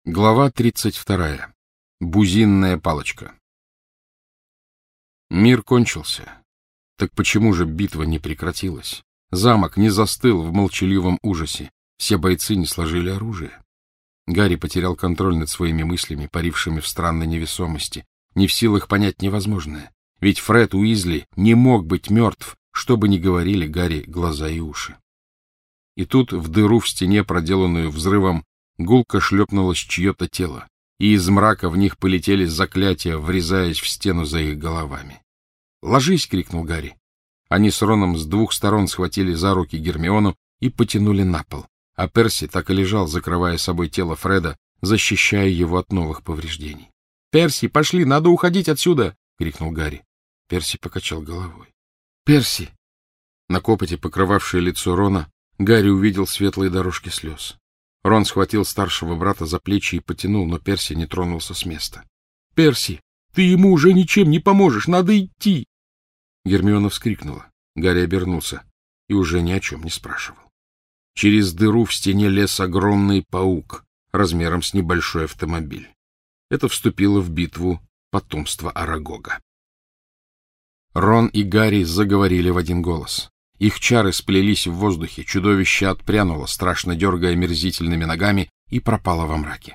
Глава 32. Бузинная палочка. Мир кончился. Так почему же битва не прекратилась? Замок не застыл в молчаливом ужасе. Все бойцы не сложили оружие. Гарри потерял контроль над своими мыслями, парившими в странной невесомости, не в силах понять невозможное. Ведь Фред Уизли не мог быть мертв, что бы ни говорили Гарри глаза и уши. И тут в дыру в стене, проделанную взрывом, гулко шлепнулось чье-то тело, и из мрака в них полетели заклятия, врезаясь в стену за их головами. «Ложись!» — крикнул Гарри. Они с Роном с двух сторон схватили за руки Гермиону и потянули на пол, а Перси так и лежал, закрывая собой тело Фреда, защищая его от новых повреждений. «Перси, пошли, надо уходить отсюда!» — крикнул Гарри. Перси покачал головой. «Перси!» На копоти, покрывавшее лицо Рона, Гарри увидел светлые дорожки слез. Рон схватил старшего брата за плечи и потянул, но Перси не тронулся с места. — Перси, ты ему уже ничем не поможешь, надо идти! Гермиона вскрикнула. Гарри обернулся и уже ни о чем не спрашивал. Через дыру в стене лез огромный паук, размером с небольшой автомобиль. Это вступило в битву потомство Арагога. Рон и Гарри заговорили в один голос. Их чары сплелись в воздухе, чудовище отпрянуло, страшно дергая омерзительными ногами, и пропало во мраке.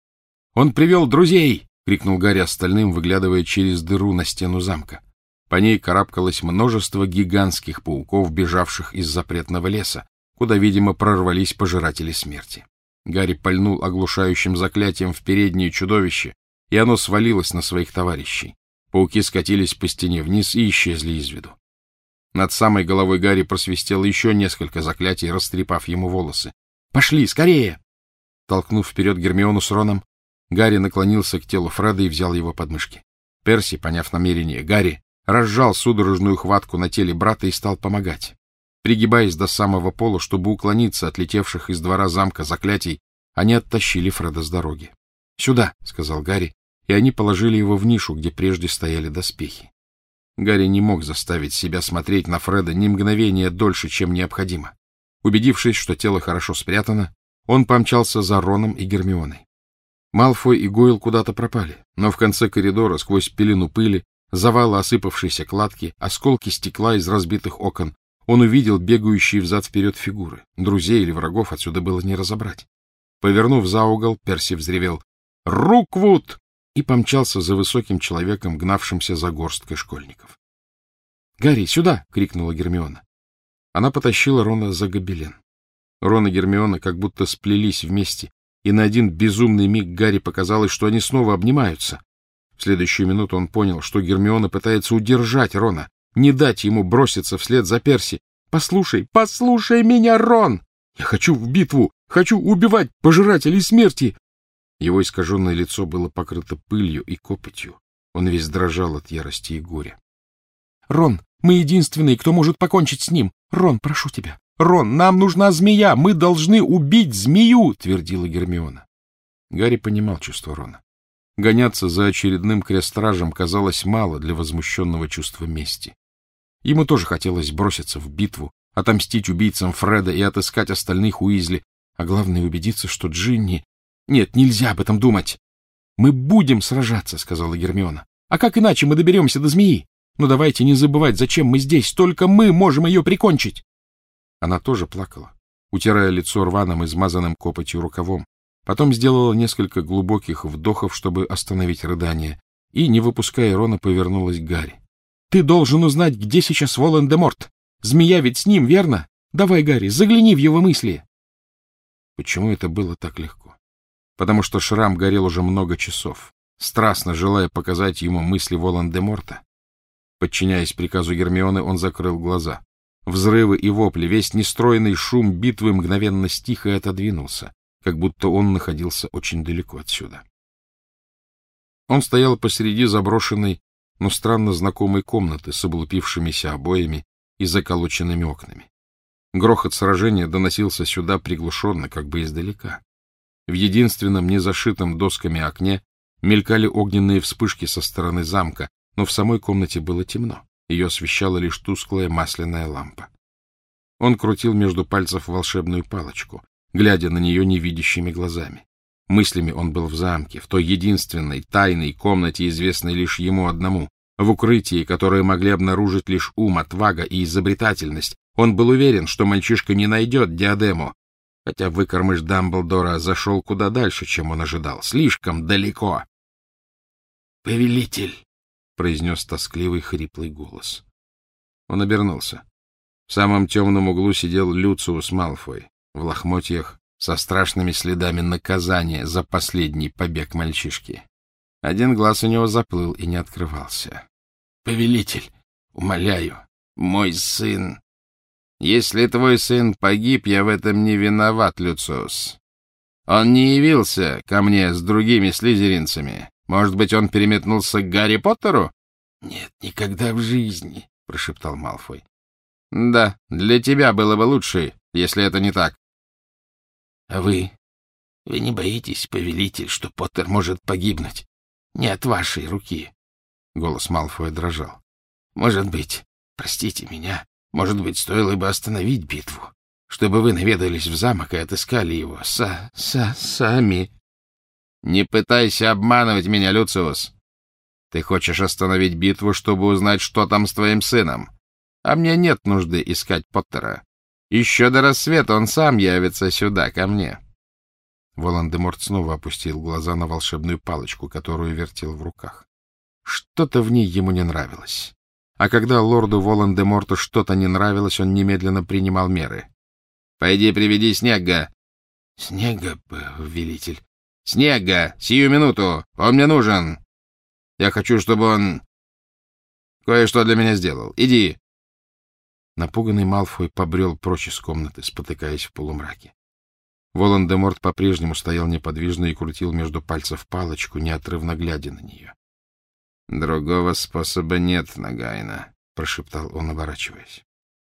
— Он привел друзей! — крикнул Гарри остальным, выглядывая через дыру на стену замка. По ней карабкалось множество гигантских пауков, бежавших из запретного леса, куда, видимо, прорвались пожиратели смерти. Гарри пальнул оглушающим заклятием в переднее чудовище, и оно свалилось на своих товарищей. Пауки скатились по стене вниз и исчезли из виду. Над самой головой Гарри просвистело еще несколько заклятий, растрепав ему волосы. — Пошли, скорее! Толкнув вперед Гермиону с Роном, Гарри наклонился к телу Фреда и взял его подмышки. Перси, поняв намерение Гарри, разжал судорожную хватку на теле брата и стал помогать. Пригибаясь до самого пола, чтобы уклониться от летевших из двора замка заклятий, они оттащили Фреда с дороги. — Сюда! — сказал Гарри, и они положили его в нишу, где прежде стояли доспехи. Гарри не мог заставить себя смотреть на Фреда ни мгновения дольше, чем необходимо. Убедившись, что тело хорошо спрятано, он помчался за Роном и Гермионой. Малфой и Гойл куда-то пропали, но в конце коридора, сквозь пелену пыли, завалы осыпавшейся кладки, осколки стекла из разбитых окон, он увидел бегающие взад-вперед фигуры. Друзей или врагов отсюда было не разобрать. Повернув за угол, Перси взревел «Руквуд!» и помчался за высоким человеком, гнавшимся за горсткой школьников. — Гарри, сюда! — крикнула Гермиона. Она потащила Рона за гобелен. Рон и Гермиона как будто сплелись вместе, и на один безумный миг Гарри показалось, что они снова обнимаются. В следующую минуту он понял, что Гермиона пытается удержать Рона, не дать ему броситься вслед за Перси. — Послушай, послушай меня, Рон! Я хочу в битву! Хочу убивать пожирателей смерти! Его искаженное лицо было покрыто пылью и копотью. Он весь дрожал от ярости и горя. — Рон, мы единственные, кто может покончить с ним. Рон, прошу тебя. Рон, нам нужна змея. Мы должны убить змею, — твердила Гермиона. Гарри понимал чувство Рона. Гоняться за очередным крестражем казалось мало для возмущенного чувства мести. Ему тоже хотелось броситься в битву, отомстить убийцам Фреда и отыскать остальных Уизли, а главное — убедиться, что Джинни... Нет, нельзя об этом думать. — Мы будем сражаться, — сказала Гермиона. — А как иначе мы доберемся до змеи? Но давайте не забывать, зачем мы здесь. Только мы можем ее прикончить. Она тоже плакала, утирая лицо рваным, измазанным копотью рукавом. Потом сделала несколько глубоких вдохов, чтобы остановить рыдание, и, не выпуская Рона, повернулась к Гарри. — Ты должен узнать, где сейчас Волан-де-Морт. Змея ведь с ним, верно? Давай, Гарри, загляни в его мысли. Почему это было так легко? Потому что Шрам горел уже много часов, страстно желая показать ему мысли Волан-де-Морта. Подчиняясь приказу Гермионы, он закрыл глаза. Взрывы и вопли, весь нестройный шум битвы мгновенно стих и отодвинулся, как будто он находился очень далеко отсюда. Он стоял посреди заброшенной, но странно знакомой комнаты с облупившимися обоями и заколоченными окнами. Грохот сражения доносился сюда приглушенно, как бы издалека. В единственном незашитом досками окне мелькали огненные вспышки со стороны замка, но в самой комнате было темно. Ее освещала лишь тусклая масляная лампа. Он крутил между пальцев волшебную палочку, глядя на нее невидящими глазами. Мыслями он был в замке, в той единственной тайной комнате, известной лишь ему одному, в укрытии, которое могли обнаружить лишь ум, отвага и изобретательность. Он был уверен, что мальчишка не найдет диадему, хотя выкормыш Дамблдора зашел куда дальше, чем он ожидал, слишком далеко. — Повелитель! — произнес тоскливый хриплый голос. Он обернулся. В самом темном углу сидел Люциус Малфой, в лохмотьях, со страшными следами наказания за последний побег мальчишки. Один глаз у него заплыл и не открывался. — Повелитель, умоляю, мой сын... — Если твой сын погиб, я в этом не виноват, Люциус. Он не явился ко мне с другими слизеринцами. Может быть, он переметнулся к Гарри Поттеру? — Нет, никогда в жизни, — прошептал Малфой. — Да, для тебя было бы лучше, если это не так. — А вы не боитесь, повелитель, что Поттер может погибнуть? Не от вашей руки. Голос Малфоя дрожал. — Может быть, простите меня, может быть, стоило бы остановить битву, чтобы вы наведались в замок и отыскали его сами. — Не пытайся обманывать меня, Люциус. Ты хочешь остановить битву, чтобы узнать, что там с твоим сыном. А мне нет нужды искать Поттера. Еще до рассвета он сам явится сюда, ко мне. Волан-де-Морт снова опустил глаза на волшебную палочку, которую вертел в руках. Что-то в ней ему не нравилось. А когда лорду Волан-де-Морту что-то не нравилось, он немедленно принимал меры. — Пойди приведи Снегга. — Снегга, повелитель? — Снегга! Сию минуту! Он мне нужен! Я хочу, чтобы он кое-что для меня сделал. Иди! Напуганный Малфой побрел прочь из комнаты, спотыкаясь в полумраке. Волан-де-Морт по-прежнему стоял неподвижно и крутил между пальцев палочку, неотрывно глядя на нее. — Другого способа нет, Нагайна, — прошептал он, оборачиваясь.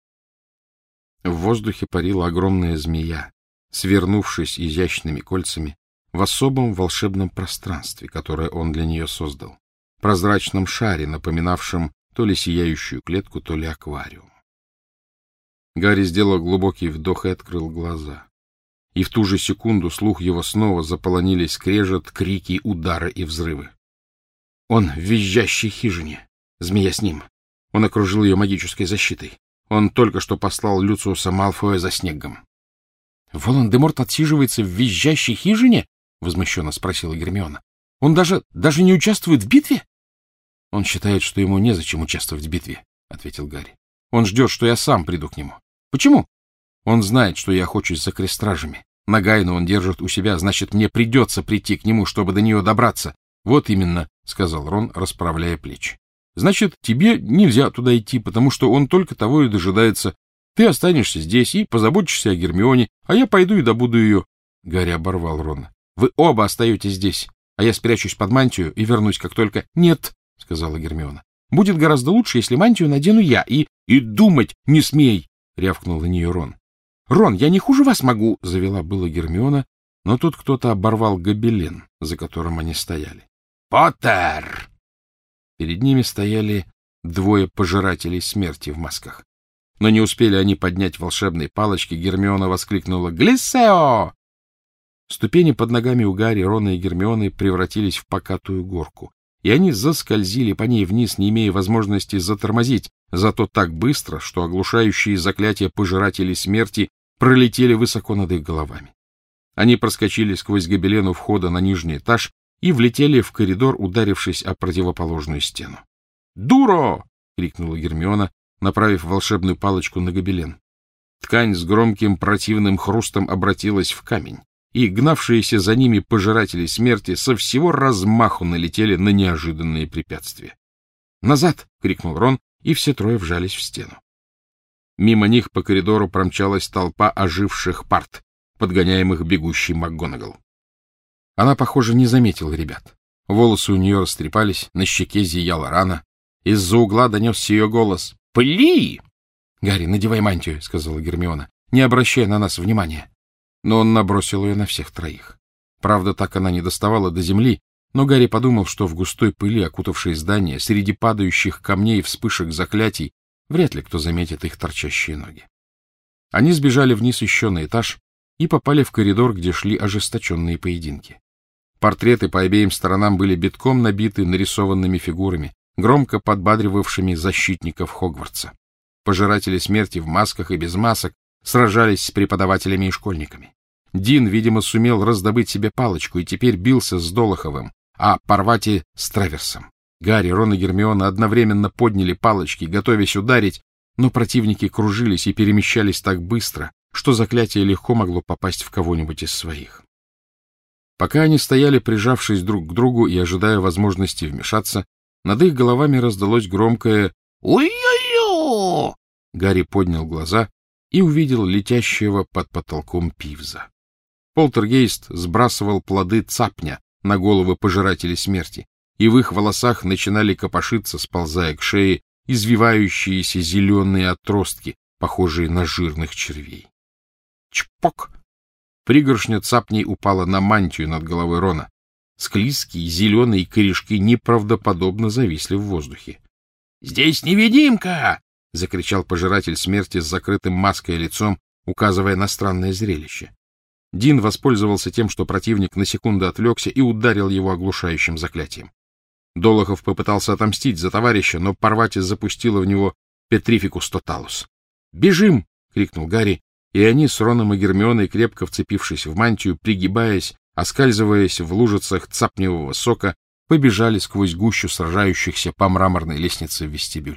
В воздухе парила огромная змея, свернувшись изящными кольцами в особом волшебном пространстве, которое он для нее создал, прозрачном шаре, напоминавшем то ли сияющую клетку, то ли аквариум. Гарри сделал глубокий вдох и открыл глаза. И в ту же секунду слух его снова заполонили скрежет, крики, удары и взрывы. Он в визжащей хижине. Змея с ним. Он окружил ее магической защитой. Он только что послал Люциуса Малфоя за Снеггом. — Волан-де-Морт отсиживается в визжащей хижине? — возмущенно спросила Гермиона. — Он даже не участвует в битве? — Он считает, что ему незачем участвовать в битве, — ответил Гарри. — Он ждет, что я сам приду к нему. — Почему? — Он знает, что я охочусь за крестражами. Нагайну он держит у себя, значит, мне придется прийти к нему, чтобы до нее добраться. — Вот именно, — сказал Рон, расправляя плечи. — Значит, тебе нельзя туда идти, потому что он только того и дожидается. Ты останешься здесь и позаботишься о Гермионе, а я пойду и добуду ее. Гарри оборвал Рона. — Вы оба остаетесь здесь, а я спрячусь под мантию и вернусь, как только... — Нет, — сказала Гермиона. — Будет гораздо лучше, если мантию надену я. И думать не смей! — рявкнул на нее Рон. — Рон, я не хуже вас могу! — завела была Гермиона, но тут кто-то оборвал гобелен, за которым они стояли. — Поттер! Перед ними стояли двое пожирателей смерти в масках. Но не успели они поднять волшебные палочки, Гермиона воскликнула «Глиссео!». Ступени под ногами у Гарри, Рона и Гермионы превратились в покатую горку, и они заскользили по ней вниз, не имея возможности затормозить, зато так быстро, что оглушающие заклятия пожирателей смерти пролетели высоко над их головами. Они проскочили сквозь гобелен у входа на нижний этаж и влетели в коридор, ударившись о противоположную стену. «Дуро!» — крикнула Гермиона, направив волшебную палочку на гобелен. Ткань с громким противным хрустом обратилась в камень, и гнавшиеся за ними пожиратели смерти со всего размаху налетели на неожиданные препятствия. «Назад!» — крикнул Рон, и все трое вжались в стену. Мимо них по коридору промчалась толпа оживших парт, подгоняемых бегущей МакГонагал. Она, похоже, не заметила ребят. Волосы у нее растрепались, на щеке зияла рана. Из-за угла донесся ее голос. «Пли!» «Гарри, надевай мантию», — сказала Гермиона, — «не обращай на нас внимания». Но он набросил ее на всех троих. Правда, так она не доставала до земли, но Гарри подумал, что в густой пыли, окутавшей здание, среди падающих камней и вспышек заклятий, вряд ли кто заметит их торчащие ноги. Они сбежали вниз еще на этаж и попали в коридор, где шли ожесточенные поединки. Портреты по обеим сторонам были битком набиты нарисованными фигурами, громко подбадривавшими защитников Хогвартса. Пожиратели смерти в масках и без масок сражались с преподавателями и школьниками. Дин, видимо, сумел раздобыть себе палочку и теперь бился с Долоховым, а Парвати — с Траверсом. Гарри, Рон и Гермиона одновременно подняли палочки, готовясь ударить, но противники кружились и перемещались так быстро, что заклятие легко могло попасть в кого-нибудь из своих. Пока они стояли, прижавшись друг к другу и ожидая возможности вмешаться, над их головами раздалось громкое «Ой-ой-ой!». Гарри поднял глаза и увидел летящего под потолком Пивза. Полтергейст сбрасывал плоды цапня на головы пожирателей смерти, и в их волосах начинали копошиться, сползая к шее, извивающиеся зеленые отростки, похожие на жирных червей. Чпок! Пригоршня цапней упала на мантию над головой Рона. Склизкие зеленые корешки неправдоподобно зависли в воздухе. — Здесь невидимка! — закричал пожиратель смерти с закрытым маской лицом, указывая на странное зрелище. Дин воспользовался тем, что противник на секунду отвлекся, и ударил его оглушающим заклятием. Долохов попытался отомстить за товарища, но Парвати запустила в него Петрификус Тоталус. «Бежим!» — крикнул Гарри, и они с Роном и Гермионой, крепко вцепившись в мантию, пригибаясь, оскальзываясь в лужицах цапневого сока, побежали сквозь гущу сражающихся по мраморной лестнице в вестибюль.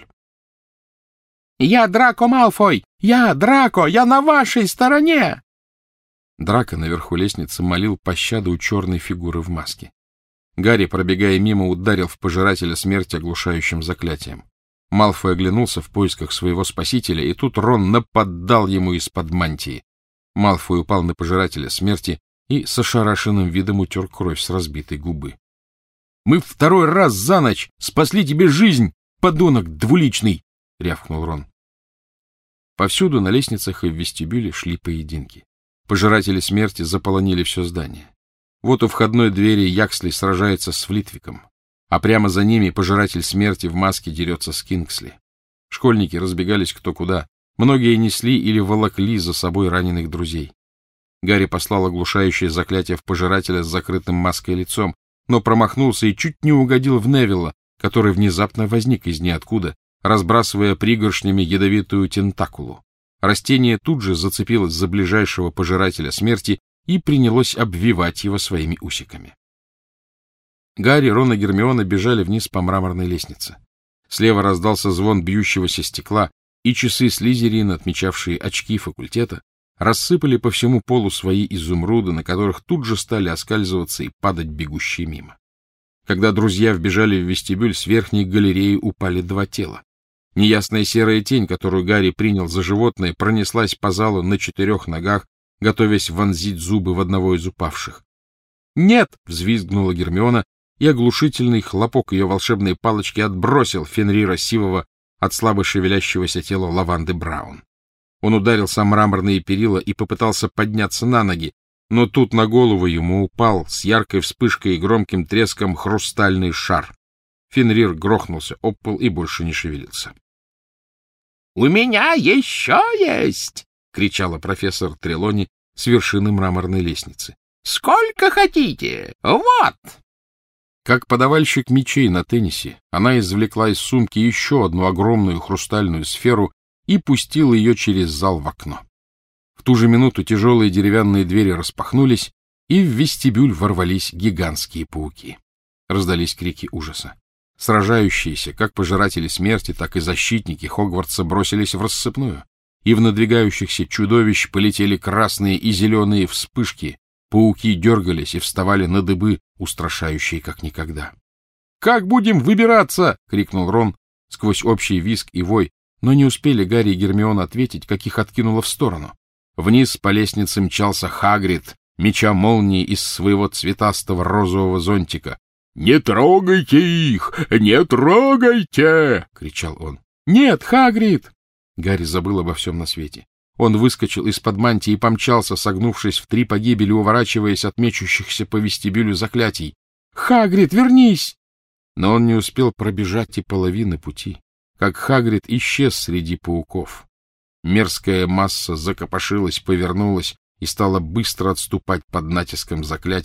«Я Драко Малфой! Я Драко! Я на вашей стороне!» Драко наверху лестницы молил пощады у черной фигуры в маске. Гарри, пробегая мимо, ударил в пожирателя смерти оглушающим заклятием. Малфой оглянулся в поисках своего спасителя, и тут Рон нападал ему из-под мантии. Малфой упал на пожирателя смерти и с ошарашенным видом утер кровь с разбитой губы. — Мы второй раз за ночь спасли тебе жизнь, подонок двуличный! — рявкнул Рон. Повсюду на лестницах и в вестибюле шли поединки. Пожиратели смерти заполонили все здание. Вот у входной двери Яксли сражается с Флитвиком, а прямо за ними пожиратель смерти в маске дерется с Кингсли. Школьники разбегались кто куда. Многие несли или волокли за собой раненых друзей. Гарри послал оглушающее заклятие в пожирателя с закрытым маской лицом, но промахнулся и чуть не угодил в Невилла, который внезапно возник из ниоткуда, разбрасывая пригоршнями ядовитую тентакулу. Растение тут же зацепилось за ближайшего пожирателя смерти и принялось обвивать его своими усиками. Гарри, Рон и Гермиона бежали вниз по мраморной лестнице. Слева раздался звон бьющегося стекла, и часы Слизерина, отмечавшие очки факультета, рассыпали по всему полу свои изумруды, на которых тут же стали оскальзываться и падать бегущие мимо. Когда друзья вбежали в вестибюль, с верхней галереи упали два тела. Неясная серая тень, которую Гарри принял за животное, пронеслась по залу на 4 ногах, готовясь вонзить зубы в одного из упавших. «Нет!» — взвизгнула Гермиона, и оглушительный хлопок ее волшебной палочки отбросил Фенрира Сивого от слабо шевелящегося тела Лаванды Браун. Он ударился о мраморные перила и попытался подняться на ноги, но тут на голову ему упал с яркой вспышкой и громким треском хрустальный шар. Фенрир грохнулся об пол и больше не шевелился. — У меня еще есть! — кричала профессор Трелони с вершины мраморной лестницы. — Сколько хотите? Вот! Как подавальщик мечей на теннисе, она извлекла из сумки еще одну огромную хрустальную сферу и пустила ее через зал в окно. В ту же минуту тяжелые деревянные двери распахнулись, и в вестибюль ворвались гигантские пауки. Раздались крики ужаса. Сражающиеся, как пожиратели смерти, так и защитники Хогвартса бросились в рассыпную, и в надвигающихся чудовищ полетели красные и зеленые вспышки, пауки дергались и вставали на дыбы, устрашающие как никогда. — Как будем выбираться? — крикнул Рон сквозь общий визг и вой, но не успели Гарри и Гермиона ответить, как их откинуло в сторону. Вниз по лестнице мчался Хагрид, меча молнии из своего цветастого розового зонтика. «Не трогайте их! Не трогайте!» — кричал он. «Нет, Хагрид!» Гарри забыл обо всем на свете. Он выскочил из-под мантии и помчался, согнувшись в 3 погибели, уворачиваясь от мечущихся по вестибюлю заклятий. «Хагрид, вернись!» Но он не успел пробежать и половины пути, как Хагрид исчез среди пауков. Мерзкая масса закопошилась, повернулась и стала быстро отступать под натиском заклятий,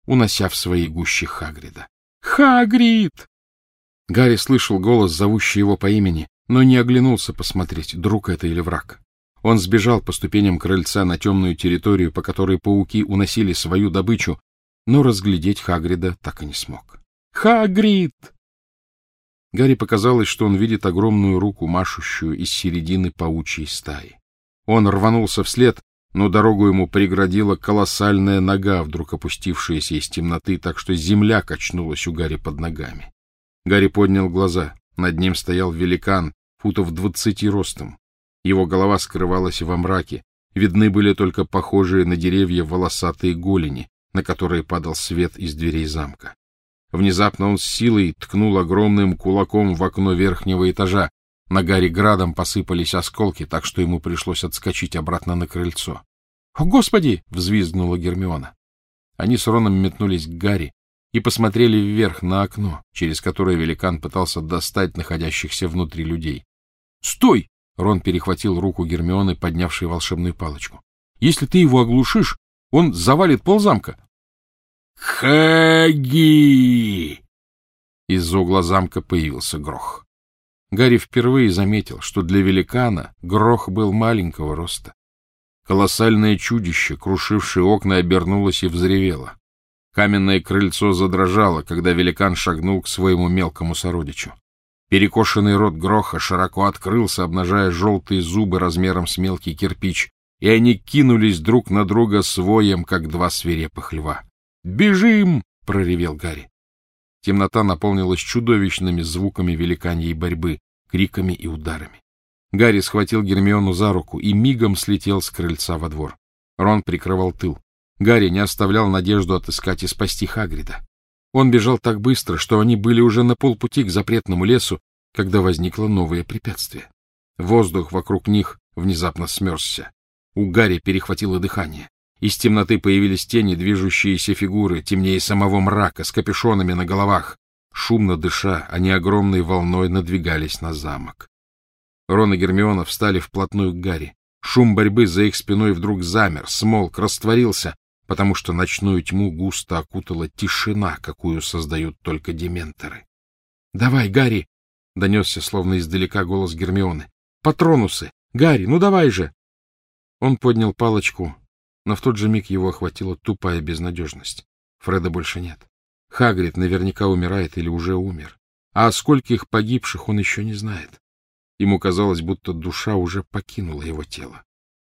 унося в свои гущи Хагрида. «Хагрид!» Гарри слышал голос, зовущий его по имени, но не оглянулся посмотреть, друг это или враг. Он сбежал по ступеням крыльца на темную территорию, по которой пауки уносили свою добычу, но разглядеть Хагрида так и не смог. «Хагрид!» Гарри показалось, что он видит огромную руку, машущую из середины паучьей стаи. Он рванулся вслед, но дорогу ему преградила колоссальная нога, вдруг опустившаяся из темноты, так что земля качнулась у Гарри под ногами. Гарри поднял глаза. Над ним стоял великан, футов 20 ростом. Его голова скрывалась во мраке. Видны были только похожие на деревья волосатые голени, на которые падал свет из дверей замка. Внезапно он с силой ткнул огромным кулаком в окно верхнего этажа. На Гарри градом посыпались осколки, так что ему пришлось отскочить обратно на крыльцо. «О, Господи!» — взвизгнула Гермиона. Они с Роном метнулись к Гарри и посмотрели вверх на окно, через которое великан пытался достать находящихся внутри людей. «Стой!» — Рон перехватил руку Гермионы, поднявшей волшебную палочку. «Если ты его оглушишь, он завалит ползамка». «Хаги!» Из-за угла замка появился Грох. Гарри впервые заметил, что для великана Грох был маленького роста. Колоссальное чудище, крушившее окна, обернулось и взревело. Каменное крыльцо задрожало, когда великан шагнул к своему мелкому сородичу. Перекошенный рот Гроха широко открылся, обнажая желтые зубы размером с мелкий кирпич, и они кинулись друг на друга с воем, как два свирепых льва. «Бежим!» — проревел Гарри. Темнота наполнилась чудовищными звуками великаньей борьбы, криками и ударами. Гарри схватил Гермиону за руку и мигом слетел с крыльца во двор. Рон прикрывал тыл. Гарри не оставлял надежду отыскать и спасти Хагрида. Он бежал так быстро, что они были уже на полпути к запретному лесу, когда возникло новое препятствие. Воздух вокруг них внезапно смерзся. У Гарри перехватило дыхание. Из темноты появились тени, движущиеся фигуры, темнее самого мрака, с капюшонами на головах. Шумно дыша, они огромной волной надвигались на замок. Рон и Гермиона встали вплотную к Гарри. Шум борьбы за их спиной вдруг замер, смолк, растворился, потому что ночную тьму густо окутала тишина, какую создают только дементоры. — Давай, Гарри! — донесся словно издалека голос Гермионы. — Патронусы! Гарри, ну давай же! Он поднял палочку, но в тот же миг его охватила тупая безнадежность. Фреда больше нет. Хагрид наверняка умирает или уже умер. А о скольких погибших он еще не знает. Ему казалось, будто душа уже покинула его тело.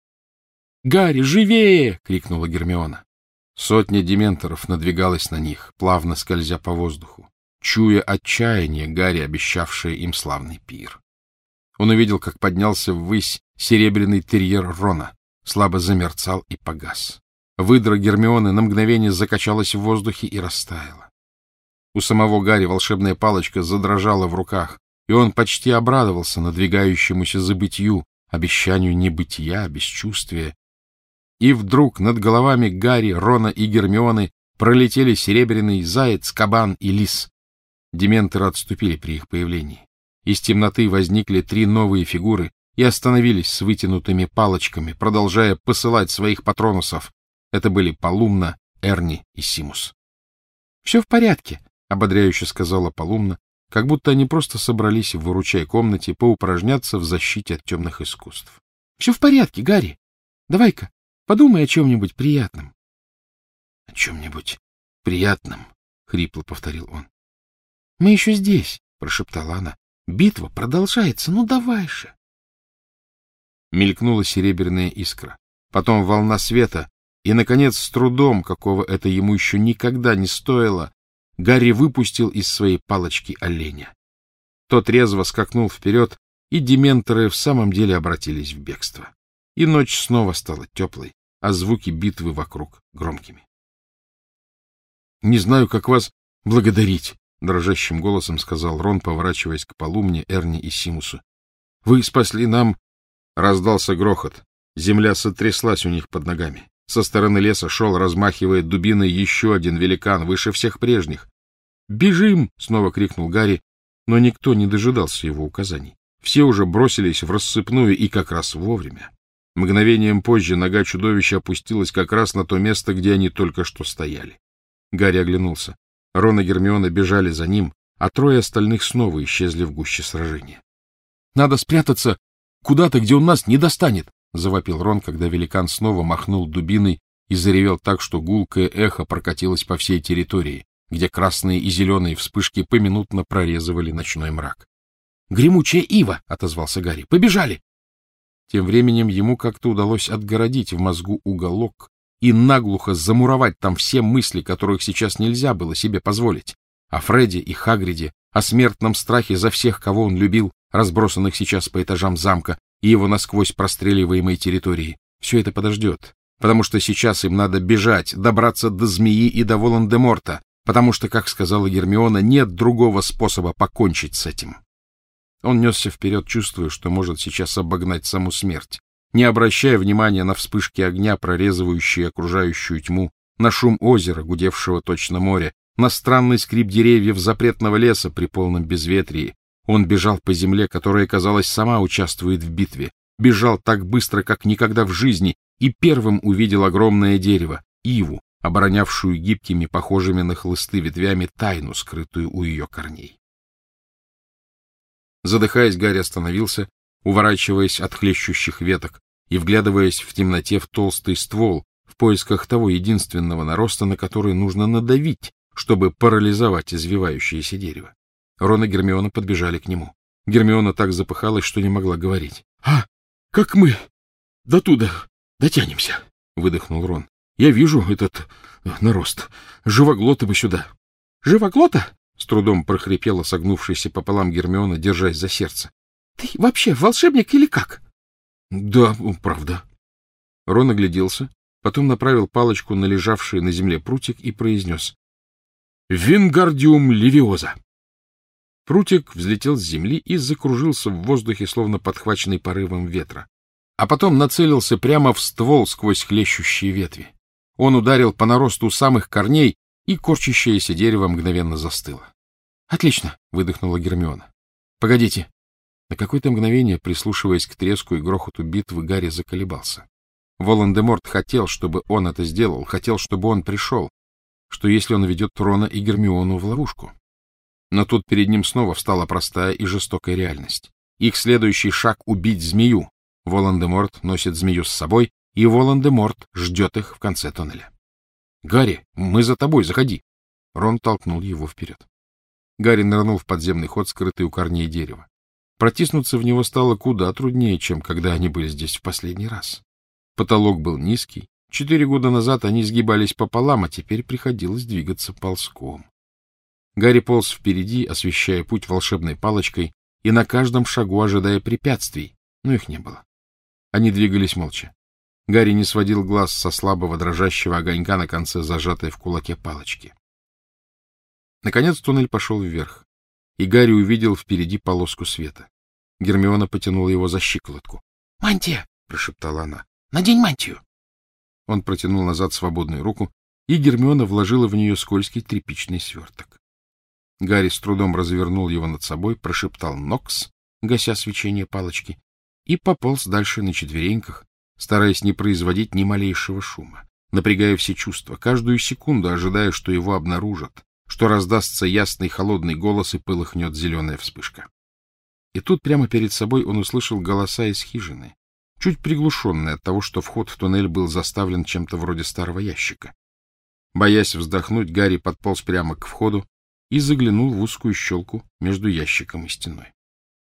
— Гарри, живее! — крикнула Гермиона. Сотня дементоров надвигалась на них, плавно скользя по воздуху, чуя отчаяние Гарри, обещавшее им славный пир. Он увидел, как поднялся ввысь серебряный терьер Рона, слабо замерцал и погас. Выдра Гермионы на мгновение закачалась в воздухе и растаяла. У самого Гарри волшебная палочка задрожала в руках, и он почти обрадовался надвигающемуся забытью, обещанию небытия, бесчувствия. И вдруг над головами Гарри, Рона и Гермионы пролетели серебряный заяц, кабан и лис. Дементоры отступили при их появлении. Из темноты возникли три новые фигуры и остановились с вытянутыми палочками, продолжая посылать своих патронусов. Это были Полумна, Эрни и Симус. — Все в порядке, — ободряюще сказала Полумна, как будто они просто собрались в выручай-комнате поупражняться в защите от темных искусств. — Все в порядке, Гарри. Давай-ка подумай о чем-нибудь приятном. — О чем-нибудь приятном, — хрипло повторил он. — Мы еще здесь, — прошептала она. — Битва продолжается, ну давай же. Мелькнула серебряная искра, потом волна света, и, наконец, с трудом, какого это ему еще никогда не стоило, Гарри выпустил из своей палочки оленя. Тот резво скакнул вперед, и дементоры в самом деле обратились в бегство. И ночь снова стала теплой, а звуки битвы вокруг громкими. — Не знаю, как вас благодарить, — дрожащим голосом сказал Рон, поворачиваясь к Полумне, Эрни и Симусу. — Вы спасли нам... Раздался грохот. Земля сотряслась у них под ногами. Со стороны леса шел, размахивая дубиной, еще один великан, выше всех прежних. «Бежим!» — снова крикнул Гарри, но никто не дожидался его указаний. Все уже бросились в рассыпную и как раз вовремя. Мгновением позже нога чудовища опустилась как раз на то место, где они только что стояли. Гарри оглянулся. Рон и Гермиона бежали за ним, а трое остальных снова исчезли в гуще сражения. — Надо спрятаться куда-то, где он нас не достанет! — завопил Рон, когда великан снова махнул дубиной и заревел так, что гулкое эхо прокатилось по всей территории, где красные и зеленые вспышки поминутно прорезывали ночной мрак. — Гремучая ива! — отозвался Гарри. — Побежали! Тем временем ему как-то удалось отгородить в мозгу уголок и наглухо замуровать там все мысли, которых сейчас нельзя было себе позволить. О Фредди и Хагриде, о смертном страхе за всех, кого он любил, разбросанных сейчас по этажам замка и его насквозь простреливаемой территории. Все это подождет, потому что сейчас им надо бежать, добраться до Змеи и до Волан-де-Морта, потому что, как сказала Гермиона, нет другого способа покончить с этим. Он несся вперед, чувствуя, что может сейчас обогнать саму смерть, не обращая внимания на вспышки огня, прорезывающие окружающую тьму, на шум озера, гудевшего точно море, на странный скрип деревьев запретного леса при полном безветрии. Он бежал по земле, которая, казалось, сама участвует в битве, бежал так быстро, как никогда в жизни, и первым увидел огромное дерево, иву, оборонявшую гибкими, похожими на хлысты ветвями тайну, скрытую у ее корней. Задыхаясь, Гарри остановился, уворачиваясь от хлещущих веток и вглядываясь в темноте в толстый ствол в поисках того единственного нароста, на который нужно надавить, чтобы парализовать извивающееся дерево. Рон и Гермиона подбежали к нему. Гермиона так запыхалась, что не могла говорить. — А, как мы до туда дотянемся? — выдохнул Рон. — Я вижу этот нарост. Живоглота бы сюда. — Живоглота? — с трудом прохрипела согнувшаяся пополам Гермиона, держась за сердце. — Ты вообще волшебник или как? — Да, правда. Рон огляделся, потом направил палочку на лежавший на земле прутик и произнес: — Вингардиум левиоза. Прутик взлетел с земли и закружился в воздухе, словно подхваченный порывом ветра, а потом нацелился прямо в ствол сквозь хлещущие ветви. Он ударил по наросту самых корней, и корчащееся дерево мгновенно застыло. — Отлично! — выдохнула Гермиона. — Погодите! На какое-то мгновение, прислушиваясь к треску и грохоту битвы, Гарри заколебался. Волан-де-Морт хотел, чтобы он это сделал, хотел, чтобы он пришел, что если он ведет Рона и Гермиону в ловушку. Но тут перед ним снова встала простая и жестокая реальность. Их следующий шаг — убить змею. Волан-де-Морт носит змею с собой, и Волан-де-Морт ждет их в конце тоннеля. — Гарри, мы за тобой, заходи! Рон толкнул его вперед. Гарри нырнул в подземный ход, скрытый у корней дерева. Протиснуться в него стало куда труднее, чем когда они были здесь в последний раз. Потолок был низкий. 4 года назад они сгибались пополам, а теперь приходилось двигаться ползком. Гарри полз впереди, освещая путь волшебной палочкой, и на каждом шагу ожидая препятствий, но их не было. Они двигались молча. Гарри не сводил глаз со слабого дрожащего огонька на конце зажатой в кулаке палочки. Наконец туннель пошел вверх, и Гарри увидел впереди полоску света. Гермиона потянула его за щиколотку. — Мантия! — прошептала она. — Надень мантию! Он протянул назад свободную руку, и Гермиона вложила в нее скользкий тряпичный сверток. Гарри с трудом развернул его над собой, прошептал «Нокс», гася свечение палочки, и пополз дальше на четвереньках, стараясь не производить ни малейшего шума, напрягая все чувства, каждую секунду ожидая, что его обнаружат, что раздастся ясный холодный голос и полыхнет зеленая вспышка. И тут прямо перед собой он услышал голоса из хижины, чуть приглушенные от того, что вход в туннель был заставлен чем-то вроде старого ящика. Боясь вздохнуть, Гарри подполз прямо к входу и заглянул в узкую щелку между ящиком и стеной.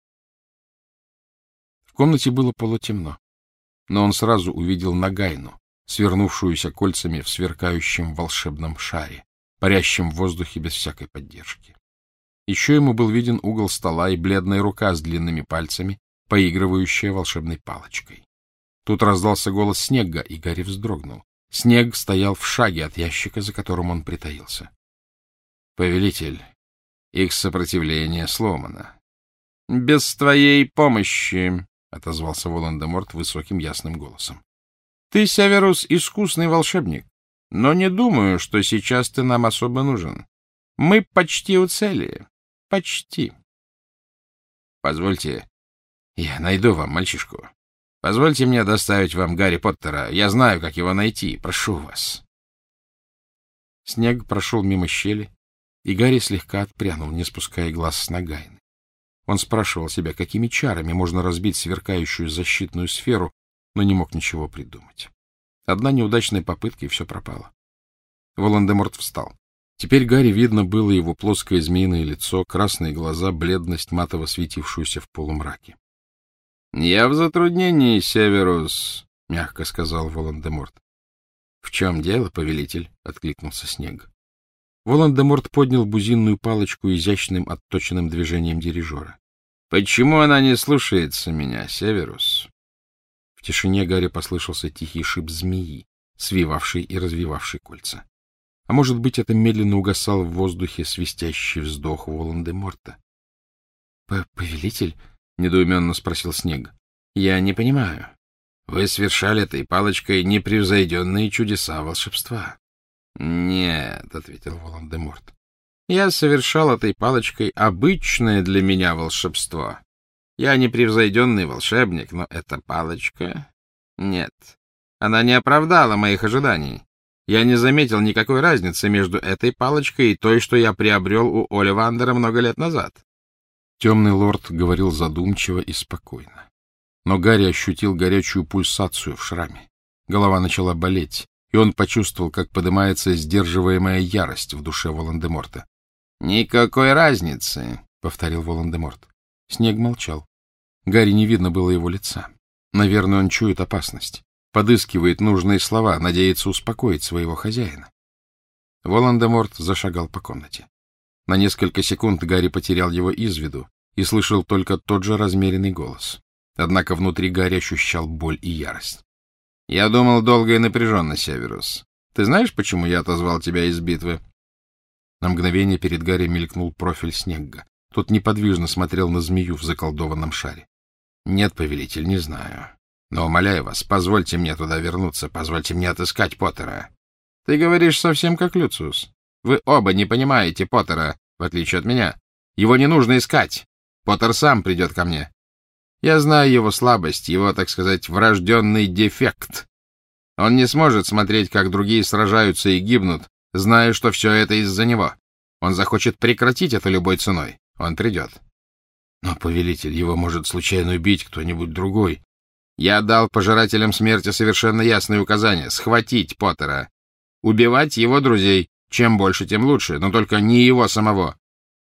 В комнате было полутемно, но он сразу увидел Нагайну, свернувшуюся кольцами в сверкающем волшебном шаре, парящем в воздухе без всякой поддержки. Еще ему был виден угол стола и бледная рука с длинными пальцами, поигрывающая волшебной палочкой. Тут раздался голос Снегга, и Гарри вздрогнул. Снегг стоял в шаге от ящика, за которым он притаился. — Повелитель, их сопротивление сломано. — Без твоей помощи, — отозвался Волан-де-Морт высоким ясным голосом. — Ты, Северус, искусный волшебник, но не думаю, что сейчас ты нам особо нужен. Мы почти у цели. Почти. — Позвольте, я найду вам мальчишку. Позвольте мне доставить вам Гарри Поттера. Я знаю, как его найти. Прошу вас. Снег прошел мимо щели, и Гарри слегка отпрянул, не спуская глаз с Нагайны. Он спрашивал себя, какими чарами можно разбить сверкающую защитную сферу, но не мог ничего придумать. Одна неудачная попытка, и все пропало. Волан-де-Морт встал. Теперь Гарри видно было его плоское змеиное лицо, красные глаза, бледность, матово светившуюся в полумраке. — Я в затруднении, Северус, — мягко сказал Волан-де-Морт. — В чем дело, повелитель? — откликнулся Снег. Волан-де-Морт поднял бузинную палочку изящным отточенным движением дирижера. — Почему она не слушается меня, Северус? В тишине Гарри послышался тихий шип змеи, свивавший и развивавший кольца. А может быть, это медленно угасал в воздухе свистящий вздох Волан-де-Морта. — Повелитель? — недоуменно спросил Снег. — Я не понимаю. Вы совершали этой палочкой непревзойденные чудеса волшебства. — Нет, — ответил Волан-де-Морт. — Я совершал этой палочкой обычное для меня волшебство. Я непревзойденный волшебник, но эта палочка... Нет, она не оправдала моих ожиданий. Я не заметил никакой разницы между этой палочкой и той, что я приобрел у Оливандера много лет назад. Темный лорд говорил задумчиво и спокойно. Но Гарри ощутил горячую пульсацию в шраме. Голова начала болеть, и он почувствовал, как поднимается сдерживаемая ярость в душе Волан-де-Морта. — Никакой разницы, — повторил Волан-де-Морт. Снег молчал. Гарри не видно было его лица. Наверное, он чует опасность, подыскивает нужные слова, надеется успокоить своего хозяина. Волан-де-Морт зашагал по комнате. На несколько секунд Гарри потерял его из виду и слышал только тот же размеренный голос. Однако внутри Гарри ощущал боль и ярость. — Я думал долго и напряженно, Северус. Ты знаешь, почему я отозвал тебя из битвы? На мгновение перед Гарри мелькнул профиль Снегга. Тот неподвижно смотрел на змею в заколдованном шаре. — Нет, повелитель, не знаю. Но, умоляю вас, позвольте мне туда вернуться, позвольте мне отыскать Поттера. — Ты говоришь совсем как Люциус. Вы оба не понимаете Поттера, в отличие от меня. Его не нужно искать. Поттер сам придет ко мне. Я знаю его слабость, его, так сказать, врожденный дефект. Он не сможет смотреть, как другие сражаются и гибнут, зная, что все это из-за него. Он захочет прекратить это любой ценой. Он придет. Но, повелитель, его может случайно убить кто-нибудь другой. Я дал пожирателям смерти совершенно ясные указания — схватить Поттера. Убивать его друзей. Чем больше, тем лучше, но только не его самого.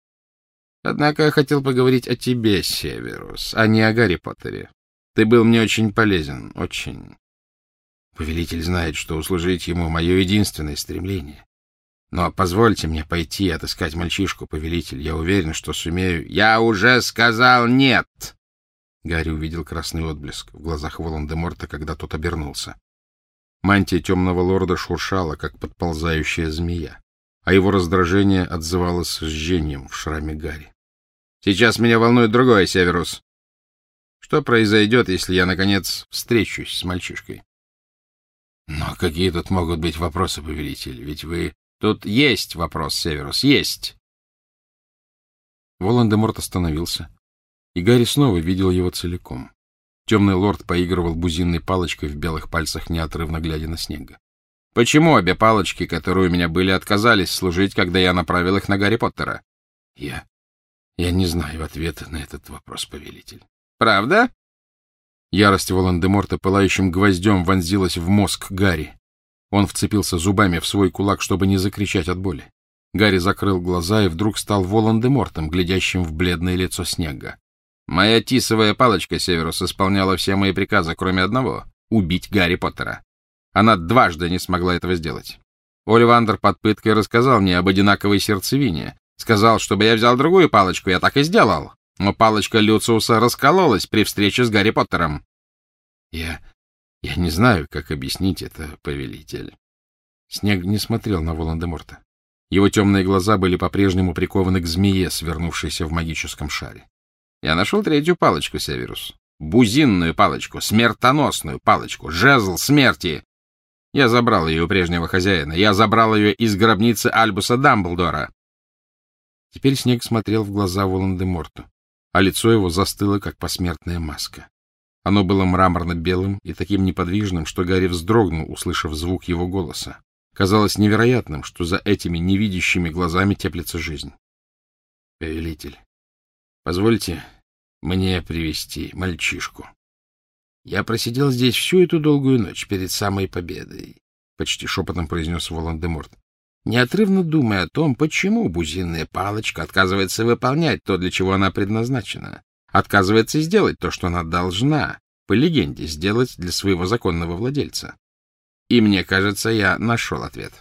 Однако я хотел поговорить о тебе, Северус, а не о Гарри Поттере. Ты был мне очень полезен, очень. Повелитель знает, что услужить ему — мое единственное стремление. Но позвольте мне пойти и отыскать мальчишку, повелитель. Я уверен, что сумею... — Я уже сказал нет! Гарри увидел красный отблеск в глазах Волан-де-Морта, когда тот обернулся. Мантия темного лорда шуршала, как подползающая змея, а его раздражение отзывалось жжением в шраме Гарри. — Сейчас меня волнует другое, Северус. Что произойдет, если я, наконец, встречусь с мальчишкой? — Но какие тут могут быть вопросы, повелитель? Ведь вы... — Тут есть вопрос, Северус, есть. Волан-де-Морт остановился, и Гарри снова видел его целиком. Темный лорд поигрывал бузинной палочкой в белых пальцах, неотрывно глядя на Снега. — Почему обе палочки, которые у меня были, отказались служить, когда я направил их на Гарри Поттера? — Я не знаю ответа на этот вопрос, повелитель. — Правда? Ярость Волан-де-Морта пылающим гвоздем вонзилась в мозг Гарри. Он вцепился зубами в свой кулак, чтобы не закричать от боли. Гарри закрыл глаза и вдруг стал Волан-де-Мортом, глядящим в бледное лицо Снегга. Моя тисовая палочка, Северус, исполняла все мои приказы, кроме одного — убить Гарри Поттера. Она дважды не смогла этого сделать. Оливандер под пыткой рассказал мне об одинаковой сердцевине. Сказал, чтобы я взял другую палочку, я так и сделал. Но палочка Люциуса раскололась при встрече с Гарри Поттером. Я не знаю, как объяснить это, повелитель. Снег не смотрел на Волан-де-Морта. Его темные глаза были по-прежнему прикованы к змее, свернувшейся в магическом шаре. Я нашел третью палочку, Северус. Бузинную палочку, смертоносную палочку, жезл смерти. Я забрал ее у прежнего хозяина. Я забрал ее из гробницы Альбуса Дамблдора. Теперь Снег смотрел в глаза Волан-де-Морту, а лицо его застыло, как посмертная маска. Оно было мраморно-белым и таким неподвижным, что Гарри вздрогнул, услышав звук его голоса. Казалось невероятным, что за этими невидящими глазами теплится жизнь. — Повелитель, позвольте мне привести мальчишку. Я просидел здесь всю эту долгую ночь перед самой победой, — почти шепотом произнес Волан-де-Морт, неотрывно думая о том, почему бузинная палочка отказывается выполнять то, для чего она предназначена, отказывается сделать то, что она должна, по легенде, сделать для своего законного владельца. И мне кажется, я нашел ответ.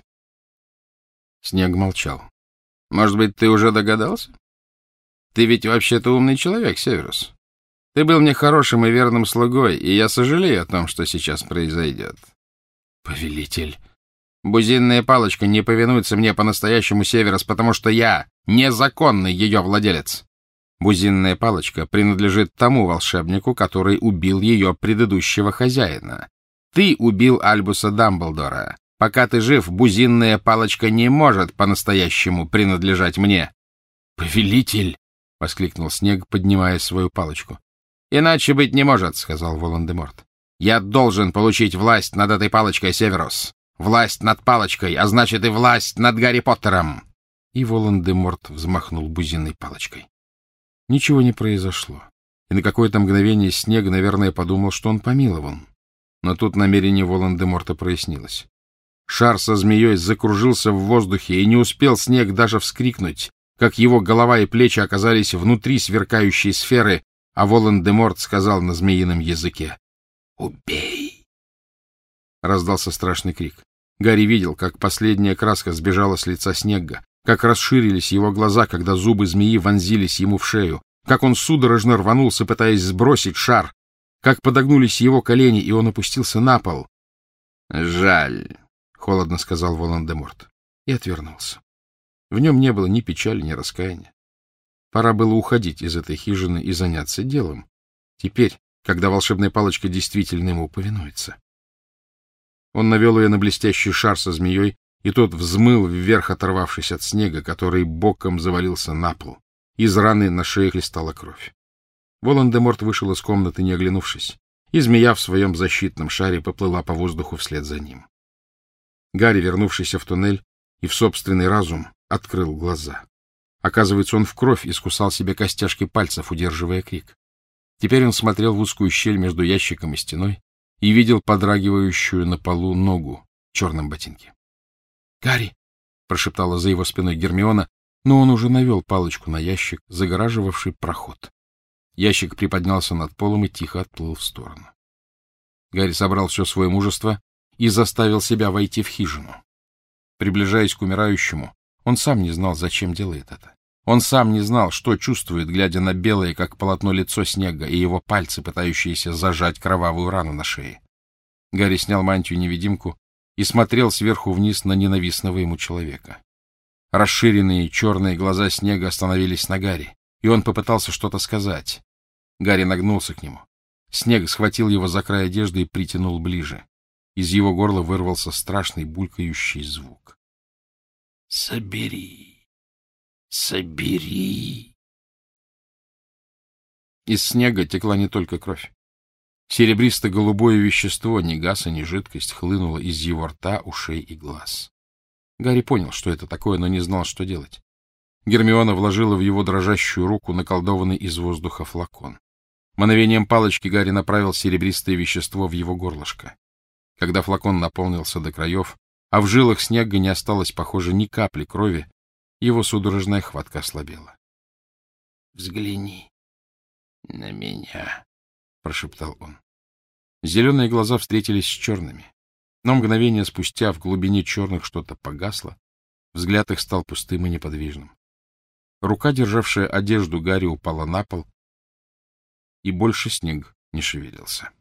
Снег молчал. — Может быть, ты уже догадался? Ты ведь вообще-то умный человек, Северус. Ты был мне хорошим и верным слугой, и я сожалею о том, что сейчас произойдет. — Повелитель, бузинная палочка не повинуется мне по-настоящему, Северус, потому что я незаконный ее владелец. Бузинная палочка принадлежит тому волшебнику, который убил ее предыдущего хозяина. Ты убил Альбуса Дамблдора. Пока ты жив, бузинная палочка не может по-настоящему принадлежать мне. — Повелитель! — воскликнул Снег, поднимая свою палочку. — Иначе быть не может, — сказал Волан-де-Морт. — Я должен получить власть над этой палочкой, Северус. Власть над палочкой, а значит и власть над Гарри Поттером. И Волан-де-Морт взмахнул бузинной палочкой. Ничего не произошло, и на какое-то мгновение Снег, наверное, подумал, что он помилован. Но тут намерение Волан-де-Морта прояснилось. Шар со змеей закружился в воздухе, и не успел Снег даже вскрикнуть, как его голова и плечи оказались внутри сверкающей сферы, а Волан-де-Морт сказал на змеином языке: «Убей!» Раздался страшный крик. Гарри видел, как последняя краска сбежала с лица Снегга, как расширились его глаза, когда зубы змеи вонзились ему в шею, как он судорожно рванулся, пытаясь сбросить шар, как подогнулись его колени, и он опустился на пол. — Жаль, — холодно сказал Волан-де-Морт, и отвернулся. В нем не было ни печали, ни раскаяния. Пора было уходить из этой хижины и заняться делом, теперь, когда волшебная палочка действительно ему повинуется. Он навел ее на блестящий шар со змеей, и тот взмыл вверх, оторвавшись от Снега, который боком завалился на пол. Из раны на шее хлестала кровь. Волан-де-Морт вышел из комнаты, не оглянувшись, и змея в своем защитном шаре поплыла по воздуху вслед за ним. Гарри, вернувшийся в туннель и в собственный разум, открыл глаза. Оказывается, он в кровь искусал себе костяшки пальцев, удерживая крик. Теперь он смотрел в узкую щель между ящиком и стеной и видел подрагивающую на полу ногу в черном ботинке. — Гарри! — прошептала за его спиной Гермиона, но он уже навел палочку на ящик, загораживавший проход. Ящик приподнялся над полом и тихо отплыл в сторону. Гарри собрал все свое мужество и заставил себя войти в хижину. Приближаясь к умирающему, он сам не знал, зачем делает это. Он сам не знал, что чувствует, глядя на белое, как полотно, лицо Снега и его пальцы, пытающиеся зажать кровавую рану на шее. Гарри снял мантию-невидимку и смотрел сверху вниз на ненавистного ему человека. Расширенные черные глаза Снега остановились на Гарри, и он попытался что-то сказать. Гарри нагнулся к нему. Снег схватил его за край одежды и притянул ближе. Из его горла вырвался страшный булькающий звук. — Собери! Собери! Из Снега текла не только кровь. Серебристо-голубое вещество, ни газа, ни жидкость, хлынуло из его рта, ушей и глаз. Гарри понял, что это такое, но не знал, что делать. Гермиона вложила в его дрожащую руку наколдованный из воздуха флакон. Мановением палочки Гарри направил серебристое вещество в его горлышко. Когда флакон наполнился до краев, а в жилах Снега не осталось, похоже, ни капли крови, его судорожная хватка ослабела. — Взгляни на меня, — прошептал он. Зеленые глаза встретились с черными, но мгновение спустя в глубине черных что-то погасло, взгляд их стал пустым и неподвижным. Рука, державшая одежду Гарри, упала на пол, и больше Снег не шевелился.